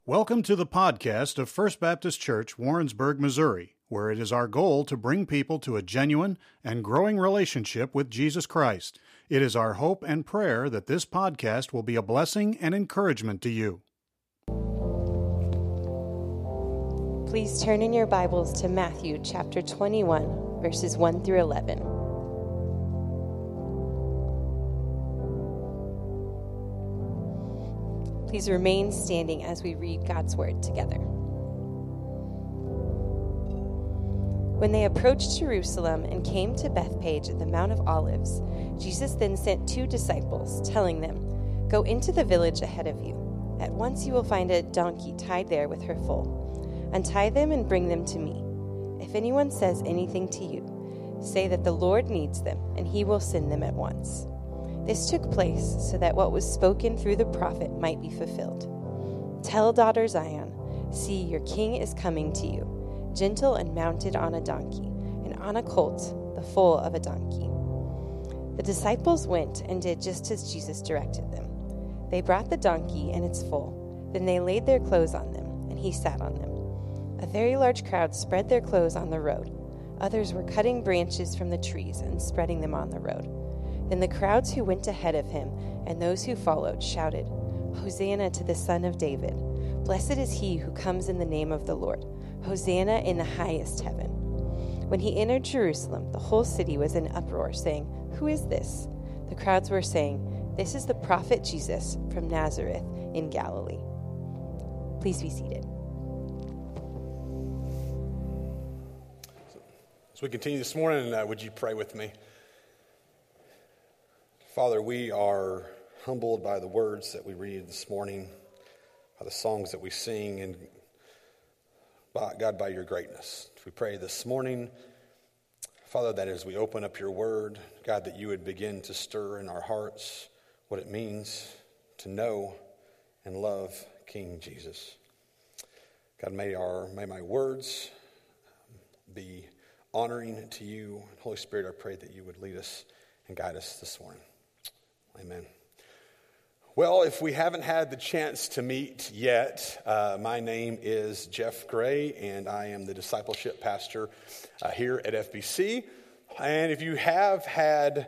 Welcome to the podcast of First Baptist Church, Warrensburg, Missouri, where it is our goal to bring people to a genuine and growing relationship with Jesus Christ. It is our hope and prayer that this podcast will be a blessing and encouragement to you. Please turn in your Bibles to Matthew chapter 21, verses 1 through 11. Please remain standing as we read God's Word together. When they approached Jerusalem and came to Bethphage at the Mount of Olives, Jesus then sent 2 disciples, telling them, "Go into the village ahead of you. At once you will find a donkey tied there with her foal. Untie them and bring them to me. If anyone says anything to you, say that the Lord needs them, and he will send them at once." This took place so that what was spoken through the prophet might be fulfilled. "Tell daughter Zion, see, your king is coming to you, gentle and mounted on a donkey, and on a colt, the foal of a donkey." The disciples went and did just as Jesus directed them. They brought the donkey and its foal. Then they laid their clothes on them, and he sat on them. A very large crowd spread their clothes on the road. Others were cutting branches from the trees and spreading them on the road. Then the crowds who went ahead of him and those who followed shouted, "Hosanna to the Son of David! Blessed is he who comes in the name of the Lord! Hosanna in the highest heaven!" When he entered Jerusalem, the whole city was in uproar, saying, "Who is this?" The crowds were saying, "This is the prophet Jesus from Nazareth in Galilee." Please be seated. As we continue this morning, would you pray with me? Father, we are humbled by the words that we read this morning, by the songs that we sing, and God, by your greatness. We pray this morning, Father, that as we open up your word, God, that you would begin to stir in our hearts what it means to know and love King Jesus. God, may my words be honoring to you. Holy Spirit, I pray that you would lead us and guide us this morning. Amen. Well, if we haven't had the chance to meet yet, my name is Jeff Gray, and I am the discipleship pastor here at FBC. And if you have had,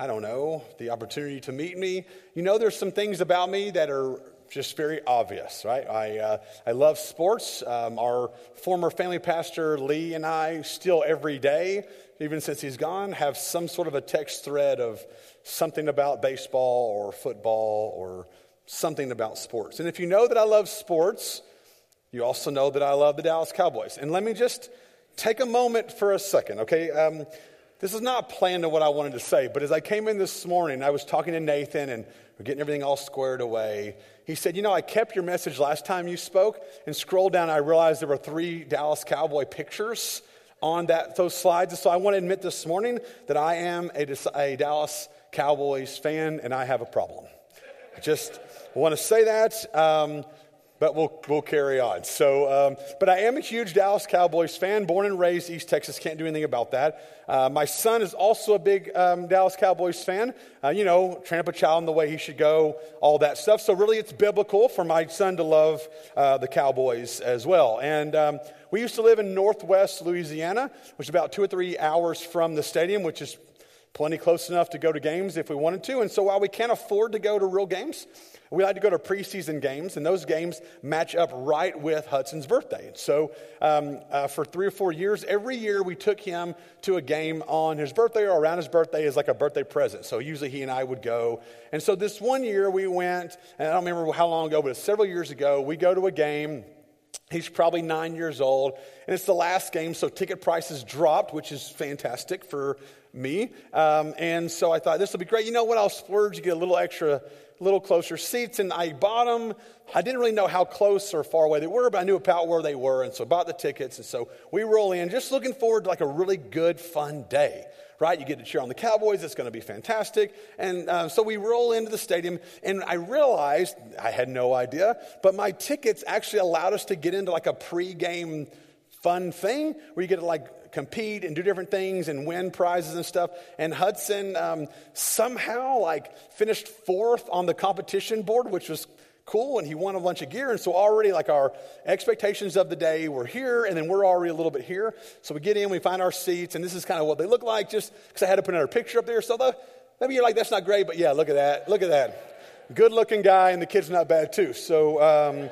the opportunity to meet me, you know there's some things about me that are just very obvious, right? I love sports. Our former family pastor, Lee, and I still every day, even since he's gone, have some sort of a text thread of something about baseball or football or something about sports. And if you know that I love sports, you also know that I love the Dallas Cowboys. And let me just take a moment for a second, okay? This is not planned to what I wanted to say, but as I came in this morning, I was talking to Nathan, and we're getting everything all squared away. He said, I kept your message last time you spoke, and scrolled down, I realized there were 3 Dallas Cowboy pictures on those slides. So I want to admit this morning that I am a Dallas Cowboys fan, and I have a problem. I just want to say that, but we'll carry on. So, but I am a huge Dallas Cowboys fan, born and raised East Texas. Can't do anything about that. My son is also a big Dallas Cowboys fan. Train up a child in the way he should go, all that stuff. So really it's biblical for my son to love the Cowboys as well. And we used to live in northwest Louisiana, which is about 2 or 3 hours from the stadium, which is plenty close enough to go to games if we wanted to. And so while we can't afford to go to real games, we like to go to preseason games, and those games match up right with Hudson's birthday. And so for 3 or 4 years, every year we took him to a game on his birthday or around his birthday as like a birthday present. So usually he and I would go. And so this one year we went, and I don't remember how long ago, but it's several years ago, we go to a game. He's probably 9 years old, and it's the last game, so ticket prices dropped, which is fantastic for me. And so I thought, this will be great. You know what? I'll splurge to get a little closer seats, and I bought them. I didn't really know how close or far away they were, but I knew about where they were, and so I bought the tickets, and so we roll in, just looking forward to like a really good, fun day, right? You get to cheer on the Cowboys. It's going to be fantastic. And so we roll into the stadium, and I realized, I had no idea, but my tickets actually allowed us to get into like a pregame fun thing where you get to like compete and do different things and win prizes and stuff. And Hudson somehow like finished fourth on the competition board, which was cool, and he won a bunch of gear. And so already like our expectations of the day were here, and then we're already a little bit here. So we get in, we find our seats, and this is kind of what they look like, just because I had to put another picture up there. So maybe you're like, that's not great, but yeah, look at that. Good looking guy, and the kid's not bad too. So,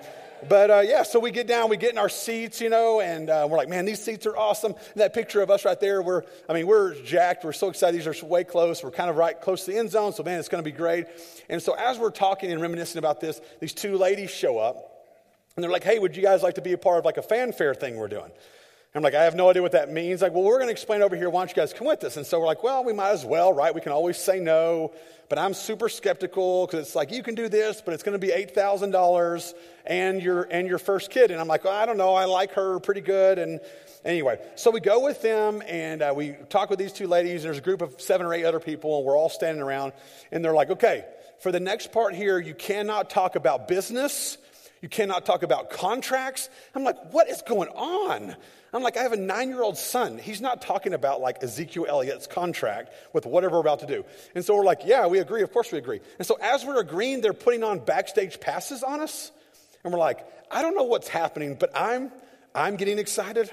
so we get down, we get in our seats, and we're like, man, these seats are awesome. And that picture of us right there, we're jacked. We're so excited. These are way close. We're kind of right close to the end zone. So, man, it's going to be great. And so as we're talking and reminiscing about this, these two ladies show up, and they're like, hey, would you guys like to be a part of like a fanfare thing we're doing? I'm like, I have no idea what that means. Like, well, we're going to explain over here. Why don't you guys come with us? And so we're like, well, we might as well, right? We can always say no. But I'm super skeptical because it's like, you can do this, but it's going to be $8,000 and your first kid. And I'm like, well, I don't know. I like her pretty good. And anyway, so we go with them and we talk with these two ladies. There's a group of 7 or 8 other people, and we're all standing around. And they're like, okay, for the next part here, you cannot talk about business. You cannot talk about contracts. I'm like, what is going on? I'm like, I have a 9-year-old son. He's not talking about like Ezekiel Elliott's contract with whatever we're about to do. And so we're like, yeah, we agree. Of course we agree. And so as we're agreeing, they're putting on backstage passes on us. And we're like, I don't know what's happening, but I'm getting excited.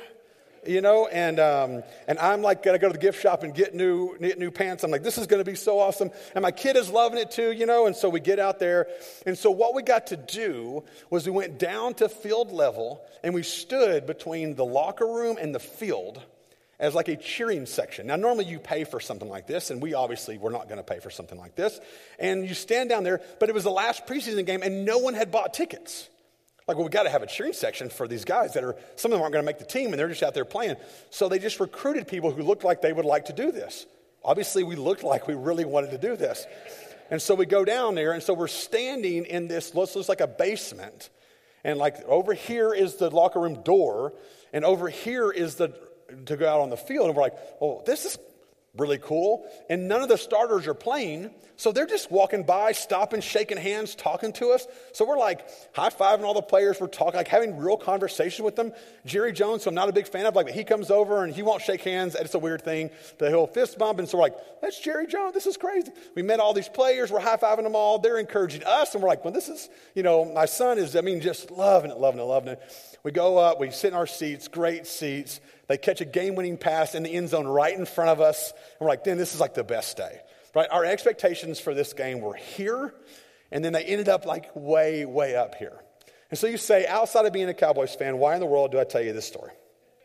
And I'm like, gotta go to the gift shop and get new pants. I'm like, this is going to be so awesome. And my kid is loving it too, and so we get out there. And so what we got to do was we went down to field level and we stood between the locker room and the field as like a cheering section. Now, normally you pay for something like this, and we obviously were not going to pay for something like this. And you stand down there, but it was the last preseason game and no one had bought tickets. Like, well, we got to have a cheering section for these guys some of them aren't going to make the team, and they're just out there playing. So they just recruited people who looked like they would like to do this. Obviously, we looked like we really wanted to do this. And so we go down there, and so we're standing in this, looks like a basement. And like over here is the locker room door, and over here is to go out on the field. And we're like, oh, this is really cool. And none of the starters are playing. So they're just walking by, stopping, shaking hands, talking to us. So we're like high-fiving all the players. We're talking, like having real conversation with them. Jerry Jones, who I'm not a big fan of, like he comes over and he won't shake hands. It's a weird thing. But he'll fist bump. And so we're like, that's Jerry Jones. This is crazy. We met all these players. We're high-fiving them all. They're encouraging us. And we're like, well, this is, my son is, just loving it. We go up. We sit in our seats, great seats. They catch a game-winning pass in the end zone right in front of us. And we're like, then this is like the best day. Right? Our expectations for this game were here, and then they ended up like way, way up here. And so you say, outside of being a Cowboys fan, why in the world do I tell you this story?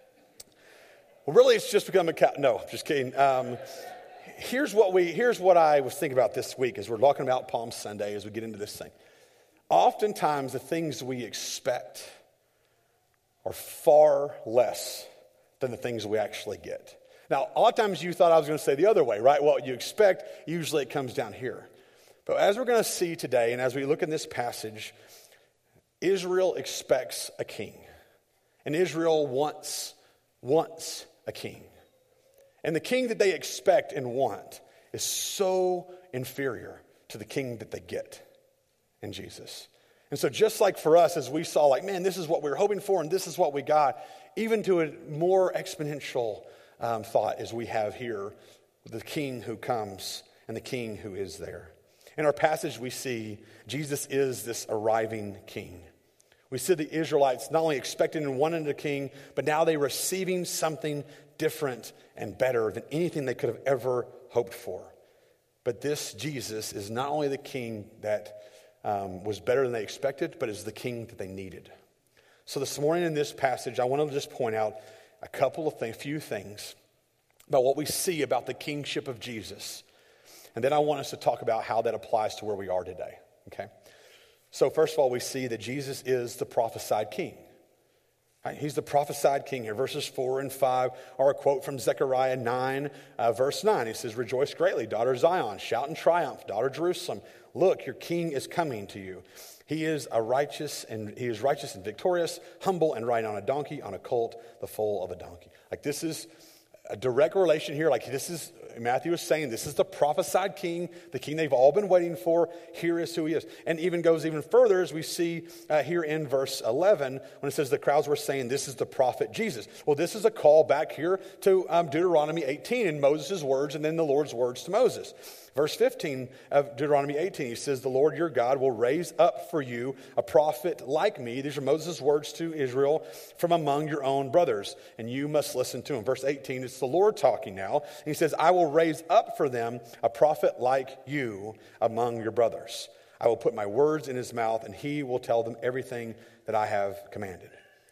Well, really, it's just become no, just kidding. Here's what I was thinking about this week as we're talking about Palm Sunday as we get into this thing. Oftentimes, the things we expect are far less than the things we actually get. Now, a lot of times you thought I was going to say the other way, right? What you expect, usually it comes down here. But as we're going to see today, and as we look in this passage, Israel expects a king. And Israel wants a king. And the king that they expect and want is so inferior to the king that they get in Jesus. And so just like for us, as we saw, like, man, this is what we were hoping for and this is what we got, even to a more exponential thought as we have here, the king who comes and the king who is there. In our passage, we see Jesus is this arriving king. We see the Israelites not only expecting and wanting a king, but now they're receiving something different and better than anything they could have ever hoped for. But this Jesus is not only the king that was better than they expected, but is the king that they needed. So this morning in this passage, I want to just point out a few things about what we see about the kingship of Jesus. And then I want us to talk about how that applies to where we are today. Okay? So first of all, we see that Jesus is the prophesied king. Right? He's the prophesied king here. Verses 4 and 5 are a quote from Zechariah 9, verse 9. He says, "Rejoice greatly, daughter Zion. Shout in triumph, daughter Jerusalem. Look, your king is coming to you. He is righteous and victorious, humble and riding on a donkey, on a colt, the foal of a donkey." Like this is a direct relation here. Like this is, Matthew is saying, this is the prophesied king, the king they've all been waiting for. Here is who he is. And even goes even further as we see here in verse 11 when it says the crowds were saying, this is the prophet Jesus. Well, this is a call back here to Deuteronomy 18 in Moses' words and then the Lord's words to Moses. Verse 15 of Deuteronomy 18, he says, the Lord your God will raise up for you a prophet like me. These are Moses' words to Israel from among your own brothers, and you must listen to him. Verse 18, it's the Lord talking now. And he says, I will raise up for them a prophet like you among your brothers. I will put my words in his mouth, and he will tell them everything that I have commanded.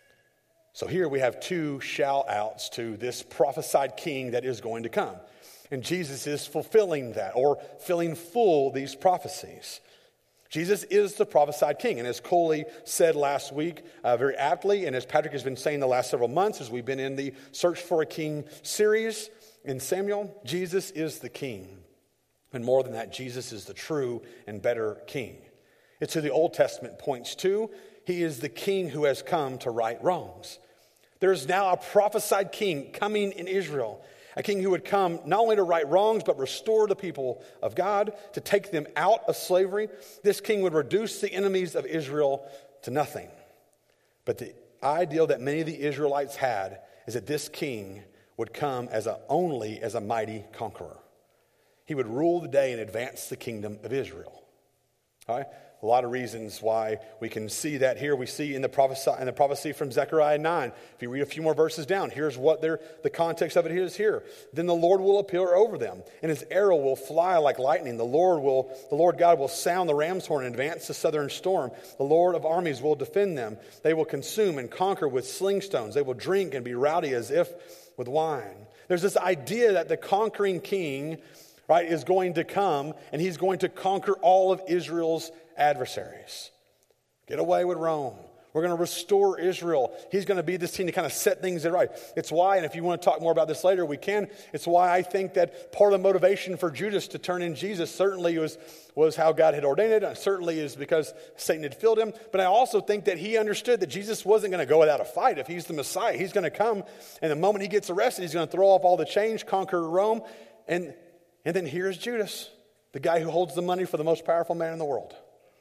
So here we have two shout-outs to this prophesied king that is going to come. And Jesus is fulfilling that, or filling full these prophecies. Jesus is the prophesied king. And as Coley said last week very aptly, and as Patrick has been saying the last several months as we've been in the Search for a King series in Samuel, Jesus is the king. And more than that, Jesus is the true and better king. It's who the Old Testament points to. He is the king who has come to right wrongs. There is now a prophesied king coming in Israel. A king who would come not only to right wrongs, but restore the people of God, to take them out of slavery. This king would reduce the enemies of Israel to nothing. But the ideal that many of the Israelites had is that this king would come only as a mighty conqueror. He would rule the day and advance the kingdom of Israel. All right? A lot of reasons why we can see that here. We see in the prophecy from Zechariah 9. If you read a few more verses down, here's what the context of it is here. Then the Lord will appear over them, and his arrow will fly like lightning. The Lord God will sound the ram's horn and advance the southern storm. The Lord of armies will defend them. They will consume and conquer with sling stones. They will drink and be rowdy as if with wine. There's this idea that the conquering king, right, is going to come, and he's going to conquer all of Israel's adversaries. Get away with Rome. We're going to restore Israel. He's going to be this team to kind of set things right. It's why, and if you want to talk more about this later, we can. It's why I think that part of the motivation for Judas to turn in Jesus certainly was how God had ordained it. And certainly is because Satan had filled him. But I also think that he understood that Jesus wasn't going to go without a fight. If he's the Messiah, he's going to come. And the moment he gets arrested, he's going to throw off all the chains, conquer Rome. And then here's Judas, the guy who holds the money for the most powerful man in the world.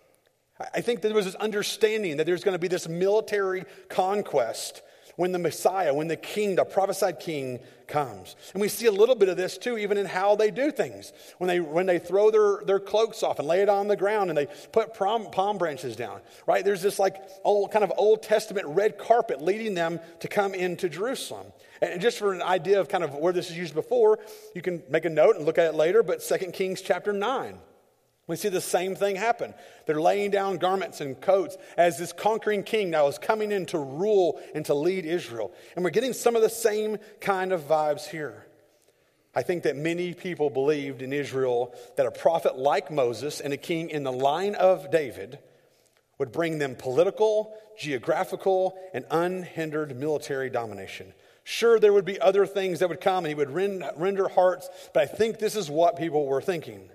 I think there was this understanding that there's going to be this military conquest when the Messiah, when the king, the prophesied king comes. And we see a little bit of this too, even in how they do things. When they throw their cloaks off and lay it on the ground and they put palm branches down, right? There's this like Old Testament red carpet leading them to come into Jerusalem. And just for an idea of kind of where this is used before, you can make a note and look at it later, but 2 Kings chapter 9. We see the same thing happen. They're laying down garments and coats as this conquering king now is coming in to rule and to lead Israel. And we're getting some of the same kind of vibes here. I think that many people believed in Israel that a prophet like Moses and a king in the line of David would bring them political, geographical, and unhindered military domination. Sure, there would be other things that would come and he would render hearts, but I think this is what people were thinking.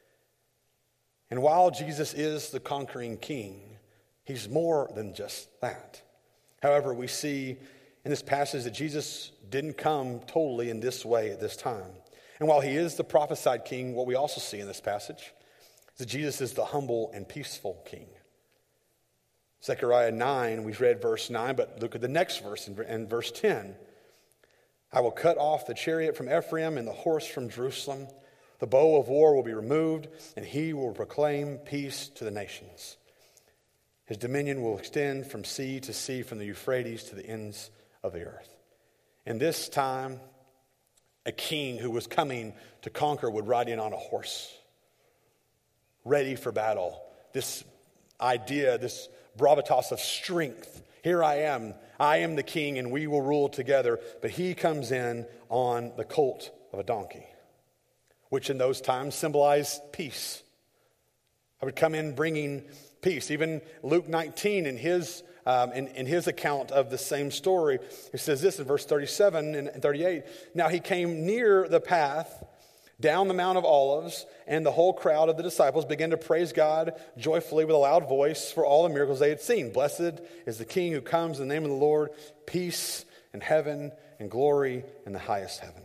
And while Jesus is the conquering king, he's more than just that. However, we see in this passage that Jesus didn't come totally in this way at this time. And while he is the prophesied king, what we also see in this passage is that Jesus is the humble and peaceful king. Zechariah 9, we've read verse 9, but look at the next verse in verse 10. I will cut off the chariot from Ephraim and the horse from Jerusalem. The bow of war will be removed, and he will proclaim peace to the nations. His dominion will extend from sea to sea, from the Euphrates to the ends of the earth. And this time, a king who was coming to conquer would ride in on a horse, ready for battle. This idea, this gravitas of strength. Here I am the king, and we will rule together. But he comes in on the colt of a donkey, which in those times symbolized peace. I would come in bringing peace. Even Luke 19 in his account of the same story, it says this in verse 37 and 38. Now he came near the path down the Mount of Olives, and the whole crowd of the disciples began to praise God joyfully with a loud voice for all the miracles they had seen. Blessed is the King who comes in the name of the Lord. Peace in heaven and glory in the highest heaven.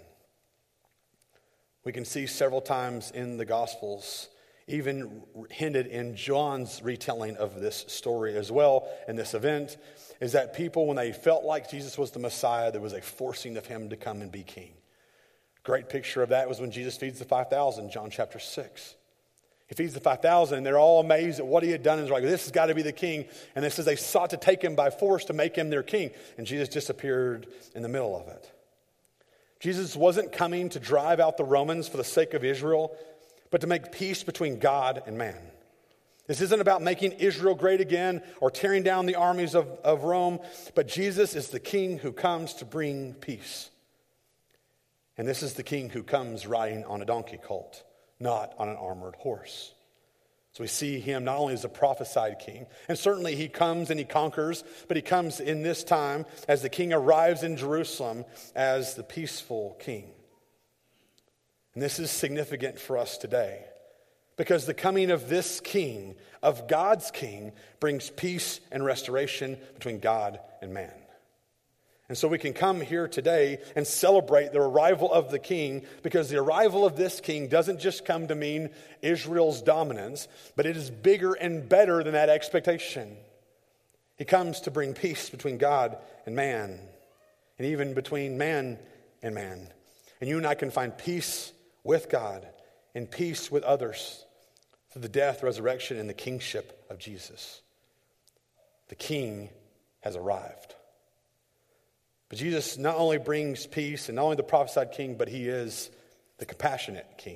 We can see several times in the Gospels, even hinted in John's retelling of this story as well, in this event, is that people, when they felt like Jesus was the Messiah, there was a forcing of him to come and be king. Great picture of that was when Jesus feeds the 5,000, John chapter 6. He feeds the 5,000, and they're all amazed at what he had done. And they're like, this has got to be the king. And it says they sought to take him by force to make him their king. And Jesus disappeared in the middle of it. Jesus wasn't coming to drive out the Romans for the sake of Israel, but to make peace between God and man. This isn't about making Israel great again or tearing down the armies of Rome, but Jesus is the king who comes to bring peace. And this is the king who comes riding on a donkey colt, not on an armored horse. So we see him not only as a prophesied king, and certainly he comes and he conquers, but he comes in this time as the king arrives in Jerusalem as the peaceful king. And this is significant for us today, because the coming of this king, of God's king, brings peace and restoration between God and man. And so we can come here today and celebrate the arrival of the king, because the arrival of this king doesn't just come to mean Israel's dominance, but it is bigger and better than that expectation. He comes to bring peace between God and man, and even between man and man. And you and I can find peace with God and peace with others through the death, resurrection, and the kingship of Jesus. The king has arrived. But Jesus not only brings peace and not only the prophesied king, but he is the compassionate king.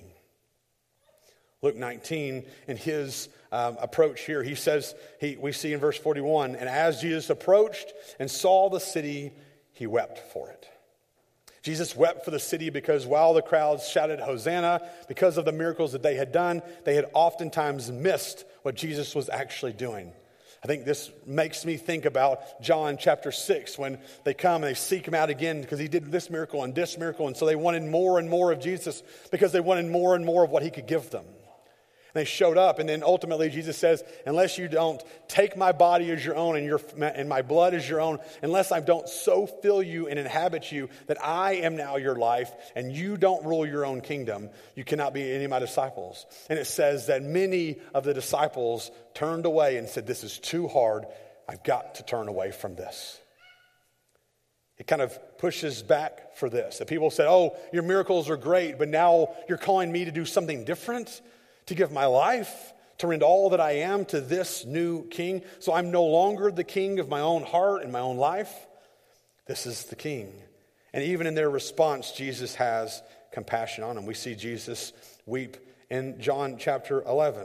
Luke 19, in his approach here, he says, we see in verse 41, and as Jesus approached and saw the city, he wept for it. Jesus wept for the city because while the crowds shouted Hosanna because of the miracles that they had done, they had oftentimes missed what Jesus was actually doing. I think this makes me think about John chapter 6 when they come and they seek him out again because he did this miracle. And so they wanted more and more of Jesus because they wanted more and more of what he could give them. And they showed up, and then ultimately Jesus says, unless you don't take my body as your own and my blood as your own, unless I don't so fill you and inhabit you that I am now your life and you don't rule your own kingdom, you cannot be any of my disciples. And it says that many of the disciples turned away and said, this is too hard. I've got to turn away from this. It kind of pushes back for this. That people said, oh, your miracles are great, but now you're calling me to do something different? To give my life, to render all that I am to this new king. So I'm no longer the king of my own heart and my own life. This is the king. And even in their response, Jesus has compassion on them. We see Jesus weep in John chapter 11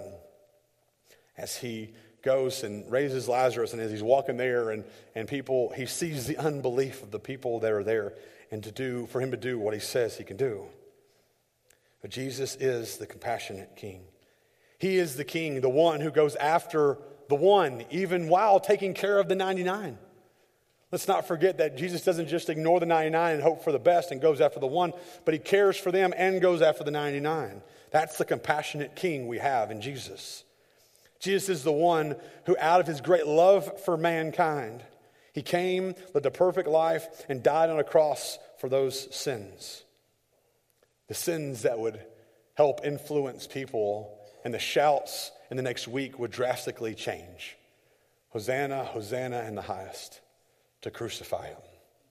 as he goes and raises Lazarus, and as he's walking there and people, he sees the unbelief of the people that are there and for him to do what he says he can do. But Jesus is the compassionate king. He is the king, the one who goes after the one, even while taking care of the 99. Let's not forget that Jesus doesn't just ignore the 99 and hope for the best and goes after the one, but he cares for them and goes after the 99. That's the compassionate king we have in Jesus. Jesus is the one who, out of his great love for mankind, he came, lived a perfect life, and died on a cross for those sins. The sins that would help influence people, and the shouts in the next week would drastically change. Hosanna, Hosanna in the highest, to crucify him.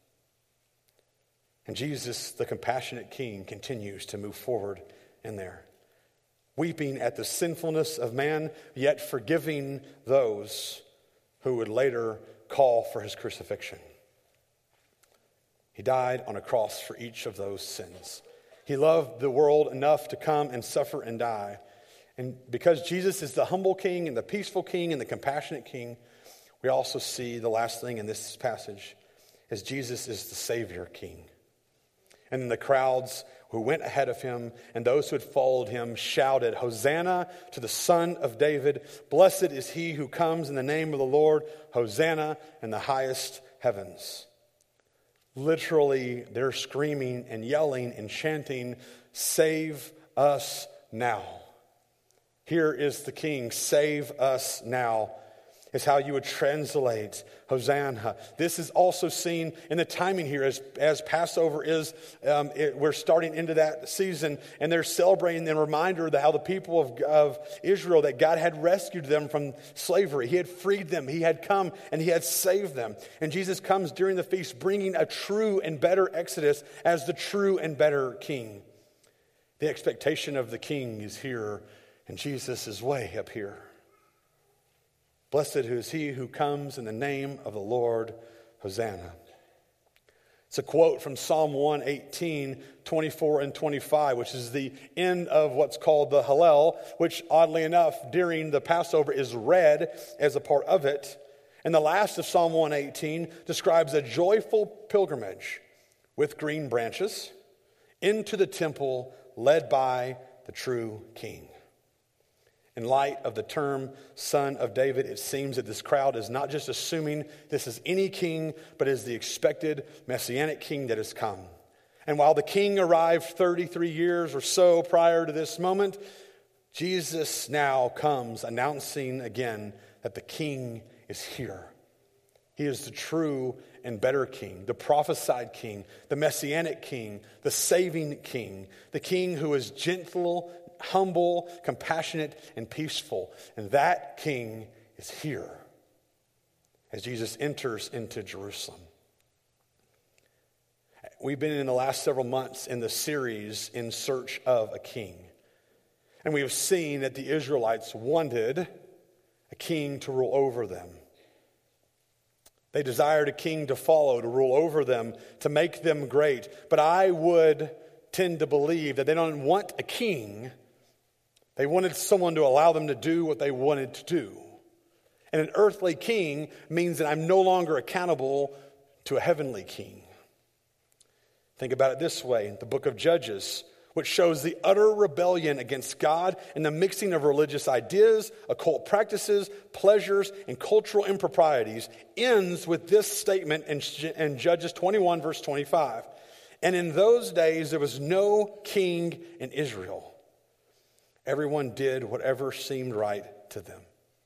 And Jesus, the compassionate king, continues to move forward in there, weeping at the sinfulness of man, yet forgiving those who would later call for his crucifixion. He died on a cross for each of those sins. He loved the world enough to come and suffer and die. And because Jesus is the humble king and the peaceful king and the compassionate king, we also see the last thing in this passage is Jesus is the Savior king. And then the crowds who went ahead of him and those who had followed him shouted, Hosanna to the Son of David. Blessed is he who comes in the name of the Lord. Hosanna in the highest heavens. Literally, they're screaming and yelling and chanting, save us now. Here is the king, save us now. is how you would translate Hosanna. This is also seen in the timing here as Passover is, we're starting into that season, and they're celebrating the reminder of how the people of Israel, that God had rescued them from slavery. He had freed them. He had come and he had saved them. And Jesus comes during the feast bringing a true and better Exodus as the true and better king. The expectation of the king is here, and Jesus is way up here. Blessed is he who comes in the name of the Lord, Hosanna. It's a quote from Psalm 118, 24 and 25, which is the end of what's called the Hallel, which oddly enough during the Passover is read as a part of it. And the last of Psalm 118 describes a joyful pilgrimage with green branches into the temple led by the true king. In light of the term Son of David, it seems that this crowd is not just assuming this is any king, but is the expected messianic king that has come. And while the king arrived 33 years or so prior to this moment, Jesus now comes announcing again that the king is here. He is the true and better king, the prophesied king, the messianic king, the saving king, the king who is gentle, humble, compassionate, and peaceful. And that king is here as Jesus enters into Jerusalem. We've been in the last several months in the series In Search of a King. And we have seen that the Israelites wanted a king to rule over them. They desired a king to follow, to rule over them, to make them great. But I would tend to believe that they don't want a king. They wanted someone to allow them to do what they wanted to do. And an earthly king means that I'm no longer accountable to a heavenly king. Think about it this way. The book of Judges, which shows the utter rebellion against God and the mixing of religious ideas, occult practices, pleasures, and cultural improprieties, ends with this statement in Judges 21, verse 25. And in those days there was no king in Israel. Everyone did whatever seemed right to them.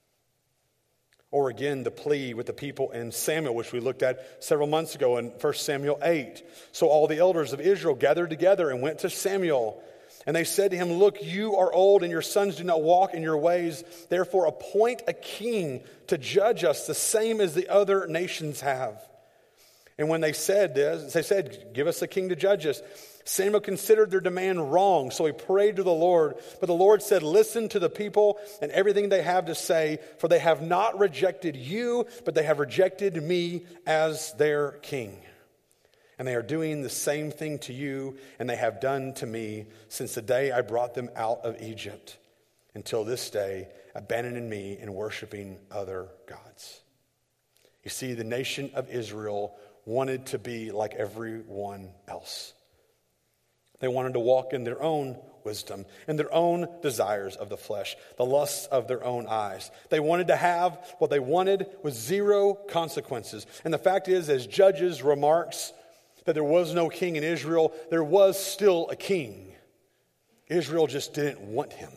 Or again, the plea with the people in Samuel, which we looked at several months ago in 1 Samuel 8. So all the elders of Israel gathered together and went to Samuel. And they said to him, look, you are old and your sons do not walk in your ways. Therefore appoint a king to judge us the same as the other nations have. And when they said this, they said, give us a king to judge us. Samuel considered their demand wrong, so he prayed to the Lord. But the Lord said, listen to the people and everything they have to say, for they have not rejected you, but they have rejected me as their king. And they are doing the same thing to you, and they have done to me since the day I brought them out of Egypt, until this day, abandoning me and worshiping other gods. You see, the nation of Israel wanted to be like everyone else. They wanted to walk in their own wisdom and their own desires of the flesh, the lusts of their own eyes. They wanted to have what they wanted with zero consequences. And the fact is, as Judges remarks that there was no king in Israel, there was still a king. Israel just didn't want him.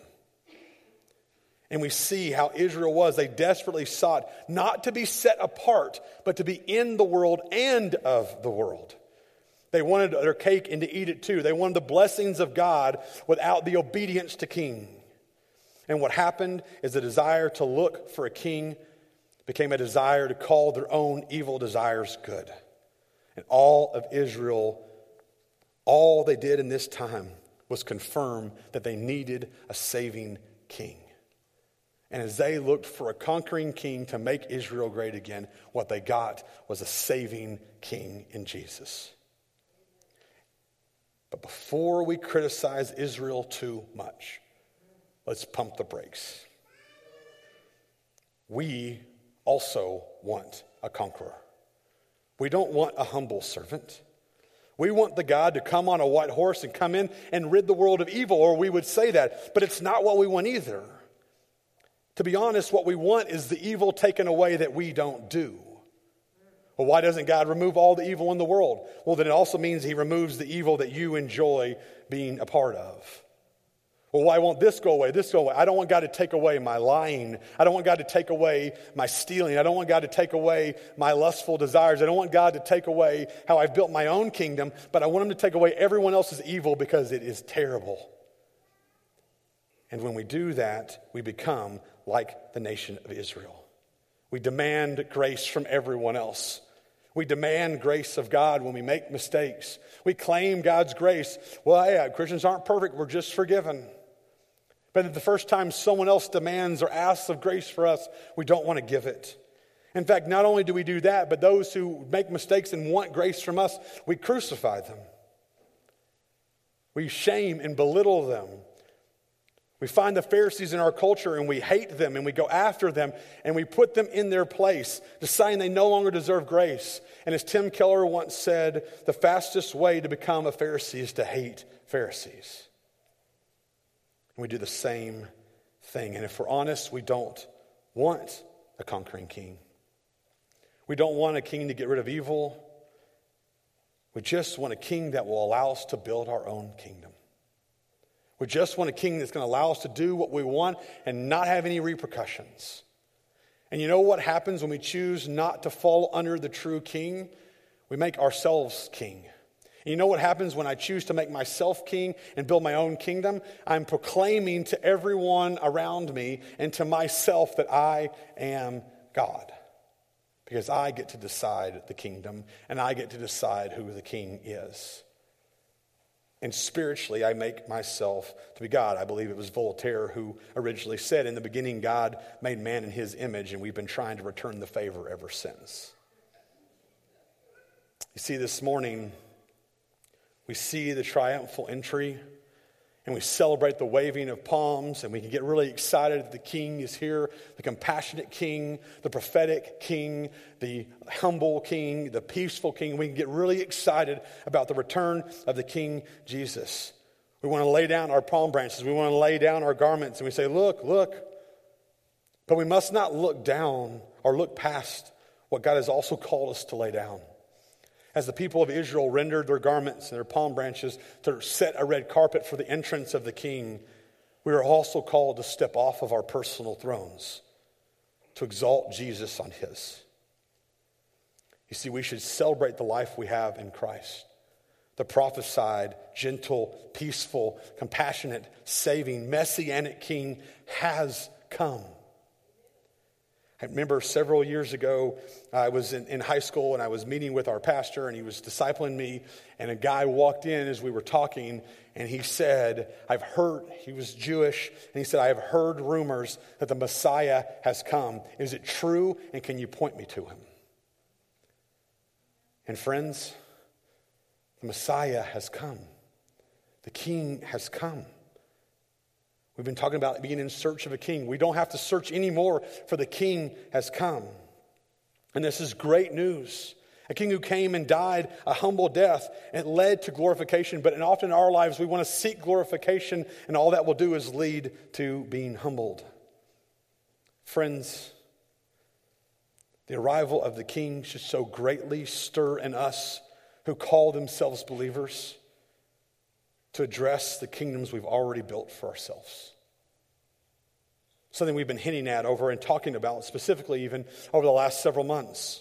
And we see how Israel was. They desperately sought not to be set apart, but to be in the world and of the world. They wanted their cake and to eat it too. They wanted the blessings of God without the obedience to king. And what happened is the desire to look for a king became a desire to call their own evil desires good. And all of Israel, all they did in this time was confirm that they needed a saving king. And as they looked for a conquering king to make Israel great again, what they got was a saving king in Jesus. But before we criticize Israel too much, let's pump the brakes. We also want a conqueror. We don't want a humble servant. We want the God to come on a white horse and come in and rid the world of evil, or we would say that. But it's not what we want either. To be honest, what we want is the evil taken away that we don't do. Well, why doesn't God remove all the evil in the world? Well, then it also means he removes the evil that you enjoy being a part of. Well, I want this go away, this go away. I don't want God to take away my lying. I don't want God to take away my stealing. I don't want God to take away my lustful desires. I don't want God to take away how I've built my own kingdom, but I want him to take away everyone else's evil because it is terrible. And when we do that, we become like the nation of Israel. We demand grace from everyone else. We demand grace of God when we make mistakes. We claim God's grace. Well, yeah, Christians aren't perfect. We're just forgiven. But the first time someone else demands or asks of grace for us, we don't want to give it. In fact, not only do we do that, but those who make mistakes and want grace from us, we crucify them. We shame and belittle them. We find the Pharisees in our culture and we hate them and we go after them and we put them in their place, deciding they no longer deserve grace. And as Tim Keller once said, the fastest way to become a Pharisee is to hate Pharisees. And we do the same thing. And if we're honest, we don't want a conquering king. We don't want a king to get rid of evil. We just want a king that will allow us to build our own kingdom. We just want a king that's going to allow us to do what we want and not have any repercussions. And you know what happens when we choose not to fall under the true king? We make ourselves king. And you know what happens when I choose to make myself king and build my own kingdom? I'm proclaiming to everyone around me and to myself that I am God. Because I get to decide the kingdom and I get to decide who the king is. And spiritually, I make myself to be God. I believe it was Voltaire who originally said, in the beginning, God made man in his image, and we've been trying to return the favor ever since. You see, this morning, we see the triumphal entry, and we celebrate the waving of palms, and we can get really excited that the king is here, the compassionate king, the prophetic king, the humble king, the peaceful king. We can get really excited about the return of the King Jesus. We want to lay down our palm branches. We want to lay down our garments, and we say, look, look. But we must not look down or look past what God has also called us to lay down. As the people of Israel rendered their garments and their palm branches to set a red carpet for the entrance of the king, we are also called to step off of our personal thrones, to exalt Jesus on his. You see, we should celebrate the life we have in Christ. The prophesied, gentle, peaceful, compassionate, saving, messianic king has come. I remember several years ago, I was in high school and I was meeting with our pastor and he was discipling me, and a guy walked in as we were talking and he said, he was Jewish, and he said, I have heard rumors that the Messiah has come. Is it true? And can you point me to him? And friends, the Messiah has come. The King has come. We've been talking about being in search of a king. We don't have to search anymore, for the king has come. And this is great news. A king who came and died a humble death and led to glorification. But often in our lives, we want to seek glorification, and all that will do is lead to being humbled. Friends, the arrival of the king should so greatly stir in us who call themselves believers to address the kingdoms we've already built for ourselves. Something we've been hinting at over and talking about specifically even over the last several months.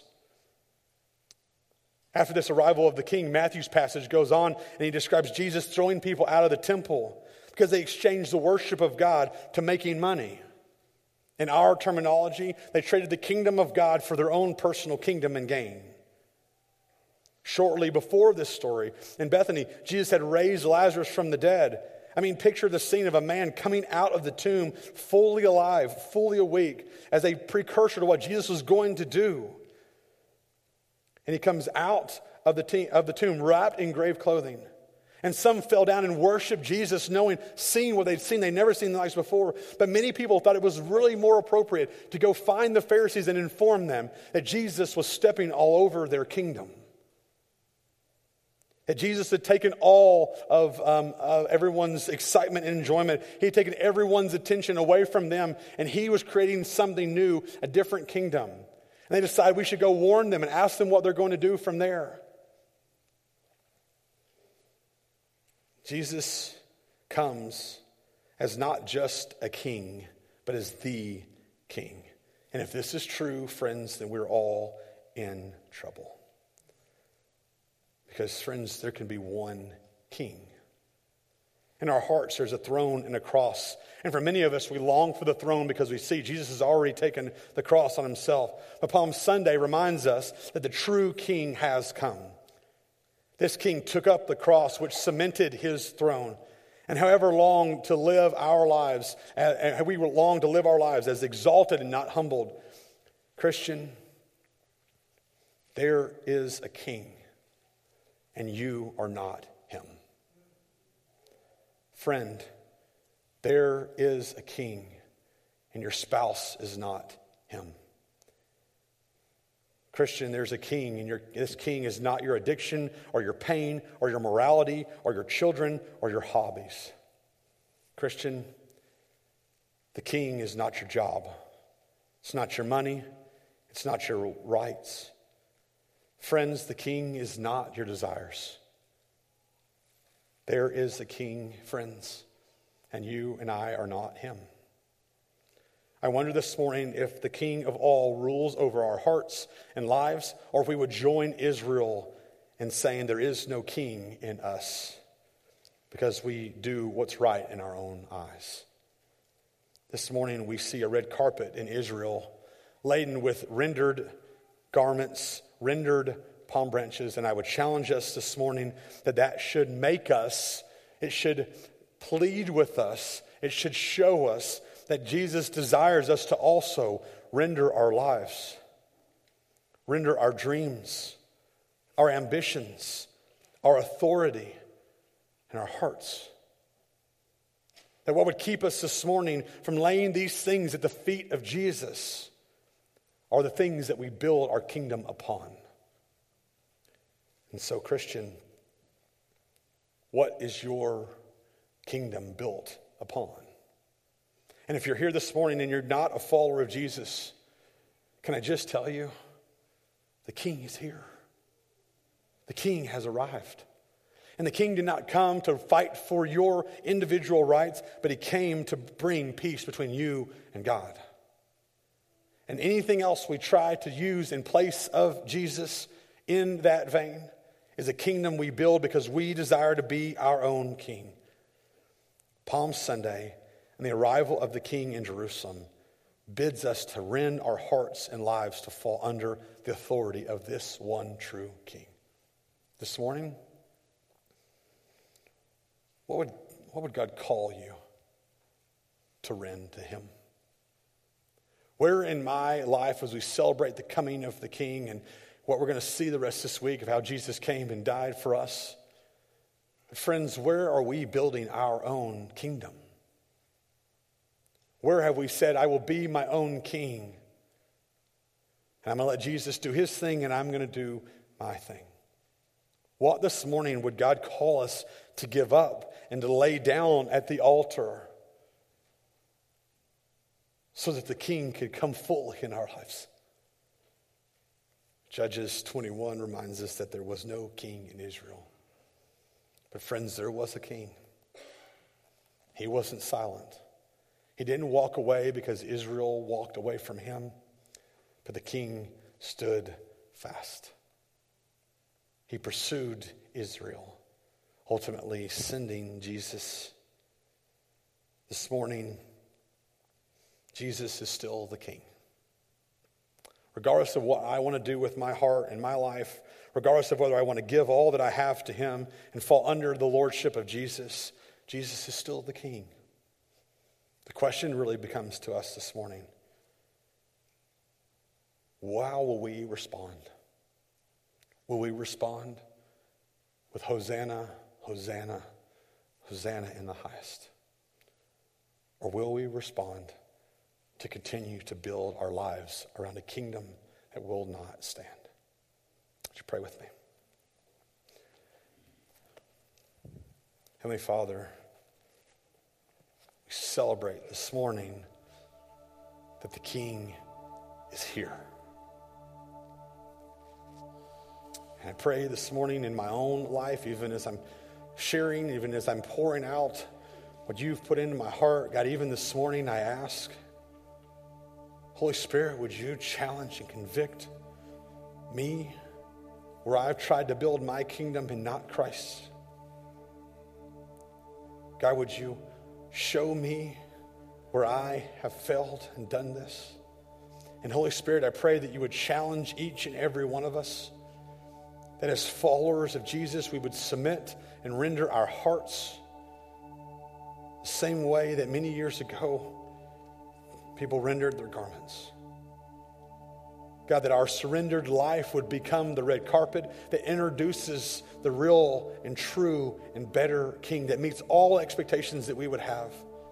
After this arrival of the king, Matthew's passage goes on and he describes Jesus throwing people out of the temple because they exchanged the worship of God to making money. In our terminology, they traded the kingdom of God for their own personal kingdom and gain. Shortly before this story, in Bethany, Jesus had raised Lazarus from the dead. I mean, picture the scene of a man coming out of the tomb fully alive, fully awake, as a precursor to what Jesus was going to do. And he comes out of the tomb wrapped in grave clothing. And some fell down and worshiped Jesus, seeing what they'd seen. They'd never seen the lives before. But many people thought it was really more appropriate to go find the Pharisees and inform them that Jesus was stepping all over their kingdom. That Jesus had taken all of everyone's excitement and enjoyment. He had taken everyone's attention away from them, and he was creating something new, a different kingdom. And they decided we should go warn them and ask them what they're going to do from there. Jesus comes as not just a king, but as the king. And if this is true, friends, then we're all in trouble. Because, friends, there can be one king. In our hearts, there's a throne and a cross. And for many of us, we long for the throne because we see Jesus has already taken the cross on himself. But Palm Sunday reminds us that the true king has come. This king took up the cross, which cemented his throne. And however long to live our lives, and we long to live our lives as exalted and not humbled, Christian, there is a king, and you are not him. Friend, there is a king, and your spouse is not him. Christian, there's a king, and this king is not your addiction or your pain or your morality or your children or your hobbies. Christian, the king is not your job. It's not your money. It's not your rights. Friends, the king is not your desires. There is a king, friends, and you and I are not him. I wonder this morning if the King of all rules over our hearts and lives, or if we would join Israel in saying there is no king in us because we do what's right in our own eyes. This morning we see a red carpet in Israel laden with rendered garments, rendered palm branches, and I would challenge us this morning that should make us, it should plead with us, it should show us that Jesus desires us to also render our lives, render our dreams, our ambitions, our authority, and our hearts. That what would keep us this morning from laying these things at the feet of Jesus are the things that we build our kingdom upon. And so, Christian, what is your kingdom built upon? And if you're here this morning and you're not a follower of Jesus, can I just tell you, the king is here. The king has arrived. And the king did not come to fight for your individual rights, but he came to bring peace between you and God. And anything else we try to use in place of Jesus in that vein is a kingdom we build because we desire to be our own king. Palm Sunday and the arrival of the king in Jerusalem bids us to rend our hearts and lives to fall under the authority of this one true king. This morning, what would God call you to rend to him? Where in my life, as we celebrate the coming of the king and what we're going to see the rest of this week of how Jesus came and died for us, friends, where are we building our own kingdom? Where have we said, I will be my own king, and I'm going to let Jesus do his thing, and I'm going to do my thing? What this morning would God call us to give up and to lay down at the altar so that the king could come fully in our lives? Judges 21 reminds us that there was no king in Israel. But friends, there was a king. He wasn't silent. He didn't walk away because Israel walked away from him, but the king stood fast. He pursued Israel, ultimately sending Jesus. This morning, Jesus is still the king. Regardless of what I want to do with my heart and my life, regardless of whether I want to give all that I have to him and fall under the lordship of Jesus, Jesus is still the king. The question really becomes to us this morning, how will we respond? Will we respond with Hosanna, Hosanna, Hosanna in the highest? Or will we respond to continue to build our lives around a kingdom that will not stand? Would you pray with me? Heavenly Father, we celebrate this morning that the King is here. And I pray this morning in my own life, even as I'm sharing, even as I'm pouring out what you've put into my heart, God, even this morning I ask, Holy Spirit, would you challenge and convict me where I've tried to build my kingdom and not Christ's? God, would you show me where I have failed and done this? And Holy Spirit, I pray that you would challenge each and every one of us, that as followers of Jesus, we would submit and render our hearts the same way that many years ago people rendered their garments. God, that our surrendered life would become the red carpet that introduces the real and true and better King that meets all expectations that we would have.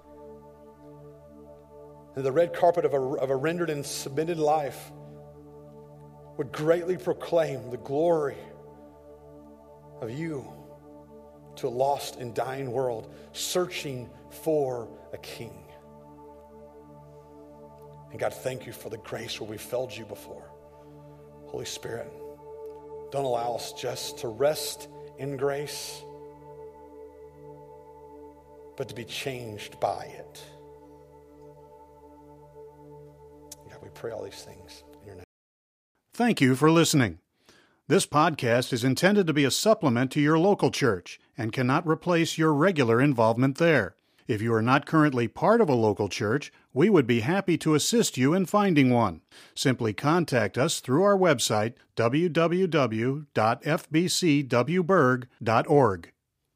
And the red carpet of a rendered and submitted life would greatly proclaim the glory of you to a lost and dying world searching for a King. And God, thank you for the grace where we failed you before. Holy Spirit, don't allow us just to rest in grace, but to be changed by it. God, we pray all these things in your name. Thank you for listening. This podcast is intended to be a supplement to your local church and cannot replace your regular involvement there. If you are not currently part of a local church, we would be happy to assist you in finding one. Simply contact us through our website, www.fbcwburg.org.